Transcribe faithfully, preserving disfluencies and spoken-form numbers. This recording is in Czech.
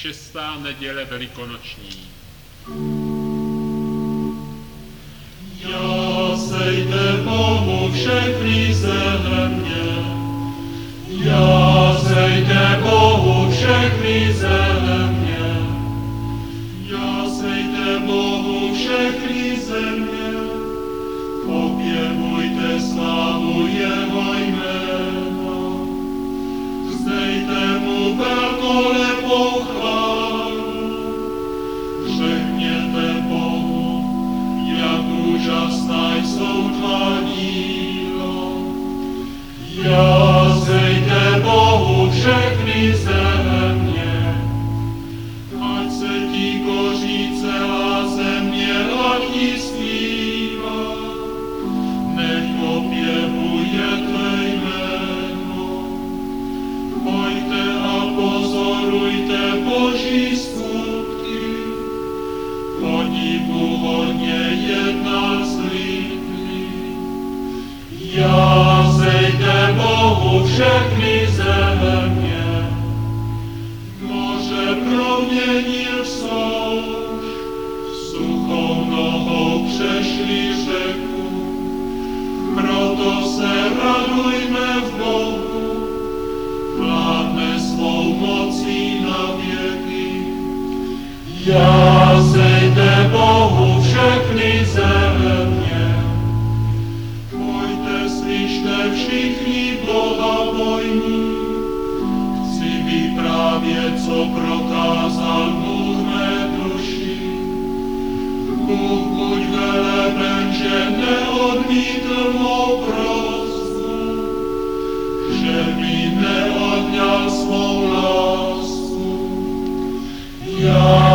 Šestá neděle velikonoční. Jásejte Bohu všechny země, jásejte Bohu všechny země, jásejte Bohu všechny země, opěvujte slávu jeho jména, vzdejte mu velkolepou chválu, řekněte Bohu, jak úžasná jsou tvá díla. Jásejte Bohu všechny země, ať se ti koří celá země, ať ti zpívá, nech opěvuje tvé jméno. Pojďte a pozorujte Boží skutky, podivuhodně jednal s lidmi. Jásejte Bohu všechny země, moře proměnil v souš, suchou nohou přešli řeku, proto se radujme v Bohu, vládne svou mocí na věky. Jásejte Bohu všechny země, pojďte, slyšte všichni Boha bojní, chci vyprávět, co prokázal Bůh mé duši. Bůh buď veleben, že neodmítl mou prosbu, že mi neodňal svou lásku. Já